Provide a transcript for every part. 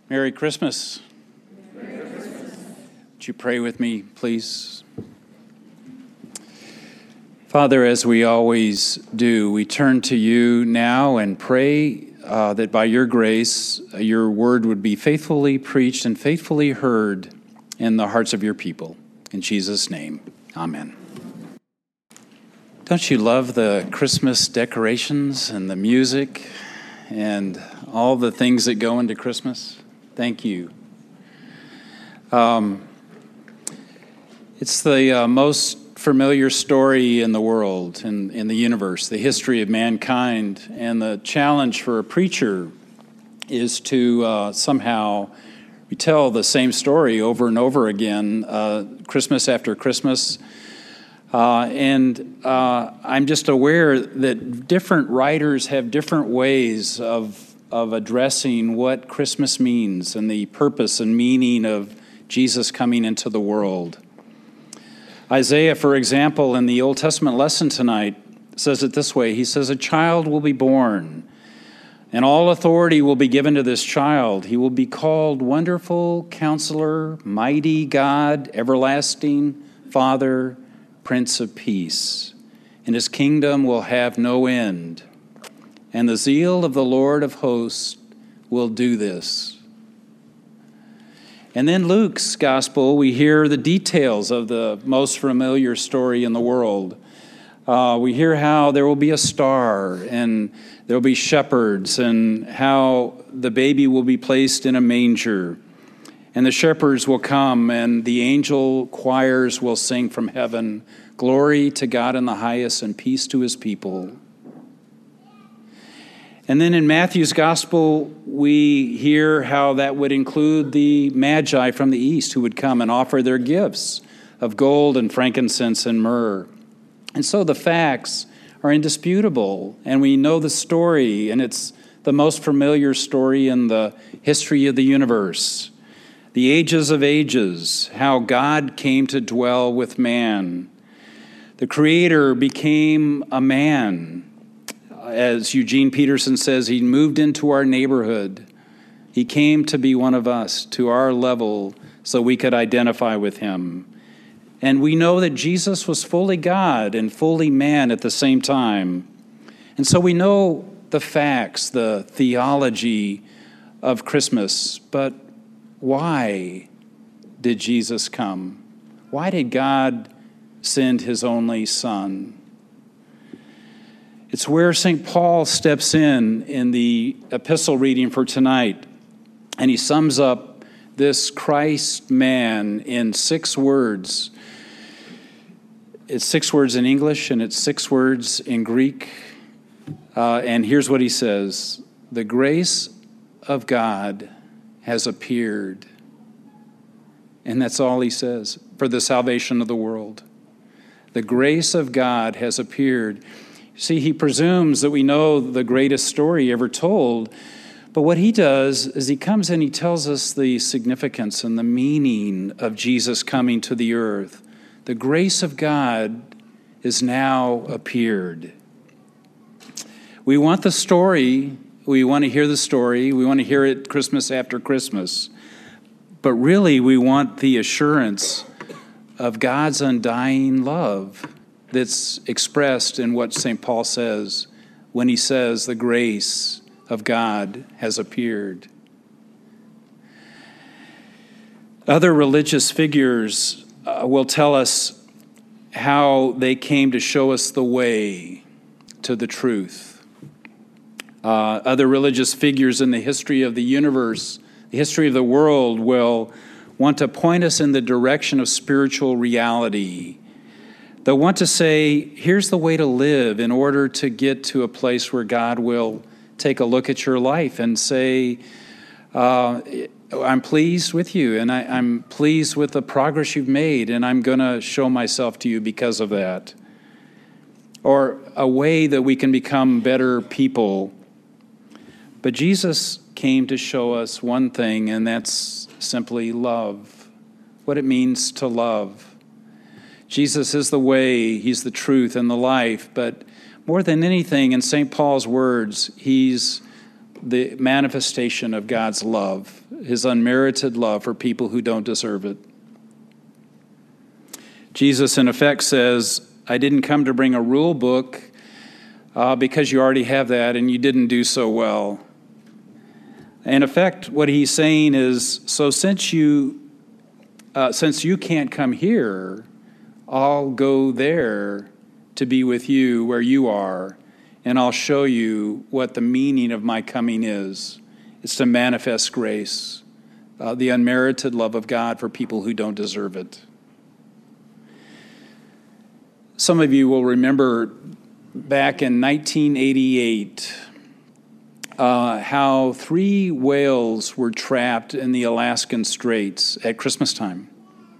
Merry Christmas. Merry Christmas. Would you pray with me, please? Father, as we always do, we turn to you now and pray that by your grace, your word would be faithfully preached and faithfully heard in the hearts of your people. In Jesus' name, amen. Don't you love the Christmas decorations and the music and all the things that go into Christmas? Thank you. It's the most familiar story in the world, in the universe, the history of mankind. And the challenge for a preacher is to somehow retell the same story over and over again, Christmas after Christmas. And I'm just aware that different writers have different ways of addressing what Christmas means and the purpose and meaning of Jesus coming into the world. Isaiah, for example, in the Old Testament lesson tonight, says it this way. He says, "A child will be born, and all authority will be given to this child. He will be called Wonderful Counselor, Mighty God, Everlasting Father, Prince of Peace. And his kingdom will have no end. And the zeal of the Lord of hosts will do this." And then Luke's gospel, we hear the details of the most familiar story in the world. We hear how there will be a star, and there will be shepherds, and how the baby will be placed in a manger. And the shepherds will come, and the angel choirs will sing from heaven, "Glory to God in the highest, and peace to his people." And then in Matthew's gospel, we hear how that would include the Magi from the east who would come and offer their gifts of gold and frankincense and myrrh. And so the facts are indisputable, and we know the story, and it's the most familiar story in the history of the universe. The ages of ages, how God came to dwell with man. The Creator became a man. As Eugene Peterson says, he moved into our neighborhood. He came to be one of us, to our level, so we could identify with him. And we know that Jesus was fully God and fully man at the same time. And so we know the facts, the theology of Christmas. But why did Jesus come? Why did God send his only Son? It's where St. Paul steps in the epistle reading for tonight, and he sums up this Christ man in 6 words. It's 6 words in English, and it's 6 words in Greek. And here's what he says: "The grace of God has appeared." And that's all he says, for the salvation of the world. The grace of God has appeared. See, he presumes that we know the greatest story ever told, but what he does is he comes and he tells us the significance and the meaning of Jesus coming to the earth. The grace of God is now appeared. We want the story, we want to hear the story, we want to hear it Christmas after Christmas, but really we want the assurance of God's undying love that's expressed in what St. Paul says when he says the grace of God has appeared. Other religious figures will tell us how they came to show us the way to the truth. Other religious figures in the history of the universe, the history of the world, will want to point us in the direction of spiritual reality. They'll want to say, here's the way to live in order to get to a place where God will take a look at your life and say, I'm pleased with you, and I'm pleased with the progress you've made, and I'm going to show myself to you because of that. Or a way that we can become better people. But Jesus came to show us one thing, and that's simply love, what it means to love. Jesus is the way, he's the truth and the life, but more than anything, in St. Paul's words, he's the manifestation of God's love, his unmerited love for people who don't deserve it. Jesus, in effect, says, I didn't come to bring a rule book because you already have that and you didn't do so well. In effect, what he's saying is, so since you can't come here, I'll go there to be with you where you are, and I'll show you what the meaning of my coming is. It's to manifest grace, the unmerited love of God for people who don't deserve it. Some of you will remember back in 1988 how 3 whales were trapped in the Alaskan Straits at Christmas time.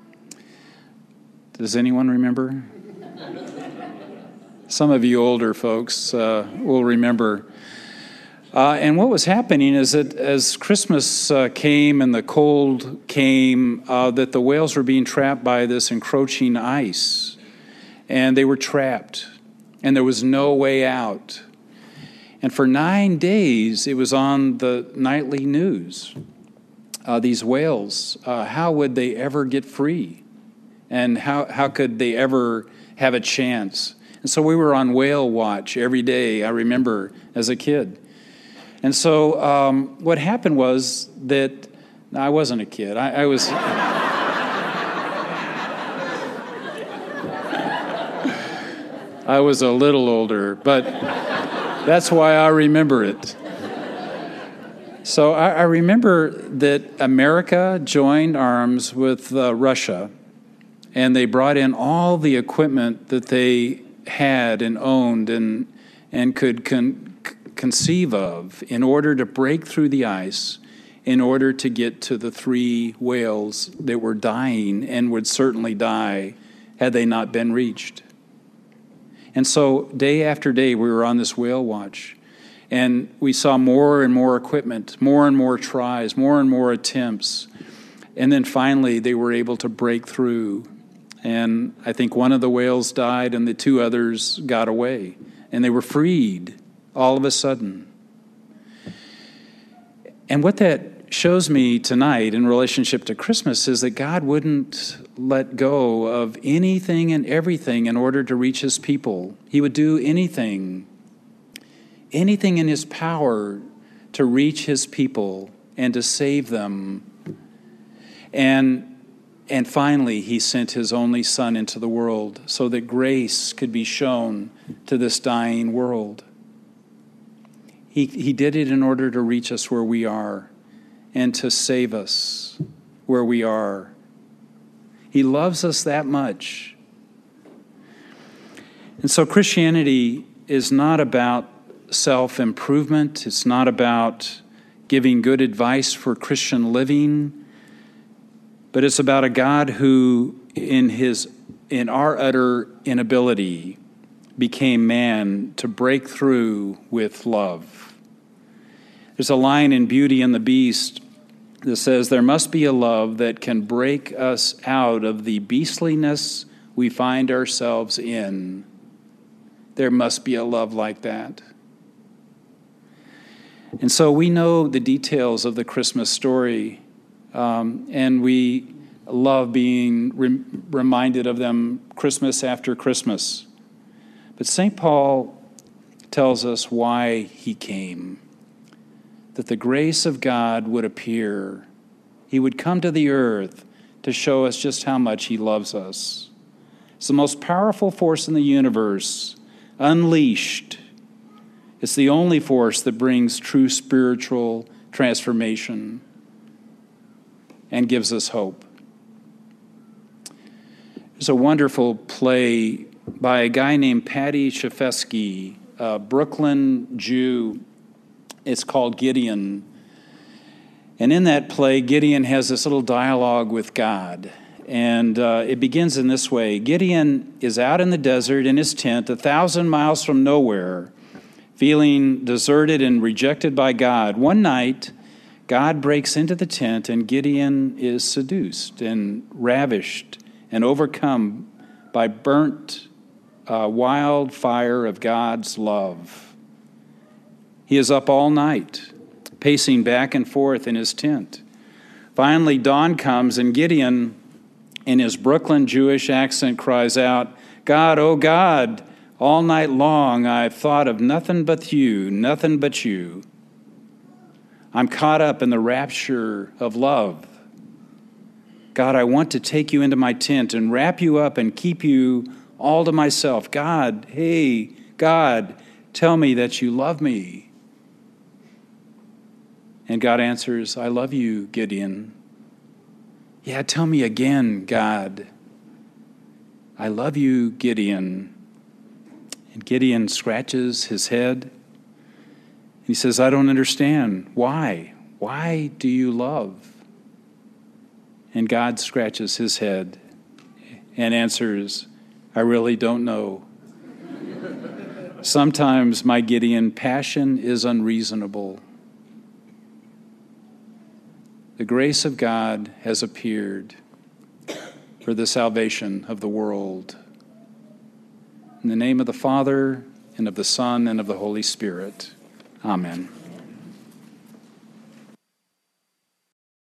Does anyone remember? Some of you older folks will remember. And what was happening is that as Christmas came and the cold came, that the whales were being trapped by this encroaching ice. And they were trapped, and there was no way out. And for 9 days, it was on the nightly news. These whales, how would they ever get free? And how could they ever have a chance? And so we were on whale watch every day, I remember, as a kid. And so what happened was that, no, I wasn't a kid. I was... I was a little older, but that's why I remember it. So I remember that America joined arms with Russia, and they brought in all the equipment that they had and owned and could conceive of in order to break through the ice, in order to get to the 3 whales that were dying and would certainly die had they not been reached. And so day after day, we were on this whale watch, and we saw more and more equipment, more and more tries, more and more attempts. And then finally, they were able to break through. And I think one of the whales died, and the 2 others got away. And they were freed all of a sudden. And what that shows me tonight in relationship to Christmas is that God wouldn't let go of anything and everything in order to reach his people. He would do anything in his power to reach his people and to save them. And finally, he sent his only Son into the world so that grace could be shown to this dying world. He did it in order to reach us where we are and to save us where we are. He loves us that much. And so Christianity is not about self-improvement. It's not about giving good advice for Christian living, but it's about a God who, in our utter inability, became man to break through with love. There's a line in Beauty and the Beast that says, there must be a love that can break us out of the beastliness we find ourselves in. There must be a love like that. And so we know the details of the Christmas story, and we love being reminded of them Christmas after Christmas. But St. Paul tells us why he came. That the grace of God would appear. He would come to the earth to show us just how much he loves us. It's the most powerful force in the universe, unleashed. It's the only force that brings true spiritual transformation and gives us hope. There's a wonderful play by a guy named Paddy Chayefsky, a Brooklyn Jew. It's called Gideon. And in that play, Gideon has this little dialogue with God. And it begins in this way. Gideon is out in the desert in his tent 1,000 miles from nowhere, feeling deserted and rejected by God. One night, God breaks into the tent, and Gideon is seduced and ravished and overcome by burnt wild fire of God's love. He is up all night pacing back and forth in his tent. Finally, dawn comes, and Gideon, in his Brooklyn Jewish accent, cries out, "God, oh God, all night long I've thought of nothing but you, nothing but you. I'm caught up in the rapture of love. God, I want to take you into my tent and wrap you up and keep you all to myself. God, hey, God, tell me that you love me." And God answers, "I love you, Gideon." "Yeah, tell me again, God." "I love you, Gideon." And Gideon scratches his head. He says, "I don't understand. Why? Why do you love?" And God scratches his head and answers, "I really don't know. Sometimes, my Gideon, passion is unreasonable." The grace of God has appeared for the salvation of the world. In the name of the Father, and of the Son, and of the Holy Spirit. Amen.